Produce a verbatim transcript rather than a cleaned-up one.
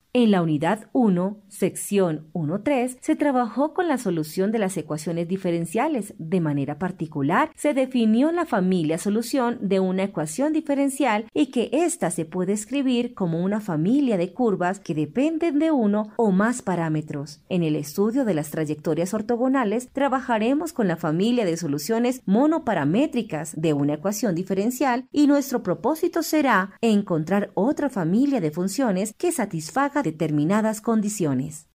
En la unidad uno, sección uno punto tres, se trabajó con la solución de las ecuaciones diferenciales. De manera particular, se definió la familia solución de una ecuación diferencial y que ésta se puede escribir como una familia de curvas que dependen de uno o más parámetros. En el estudio de las trayectorias ortogonales, trabajaremos con la familia de soluciones monoparamétricas de una ecuación diferencial y nuestro propósito será encontrar otra familia de funciones que satisfaga determinadas condiciones.